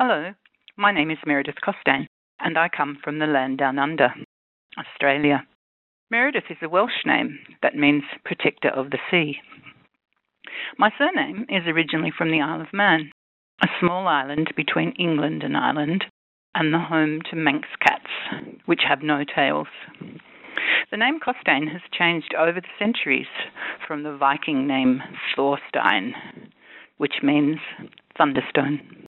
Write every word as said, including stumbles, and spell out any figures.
Hello, my name is Meredith Costain, and I come from the land down under, Australia. Meredith is a Welsh name that means protector of the sea. My surname is originally from the Isle of Man, a small island between England and Ireland, and the home to Manx cats, which have no tails. The name Costain has changed over the centuries from the Viking name Thorstein, which means thunderstone.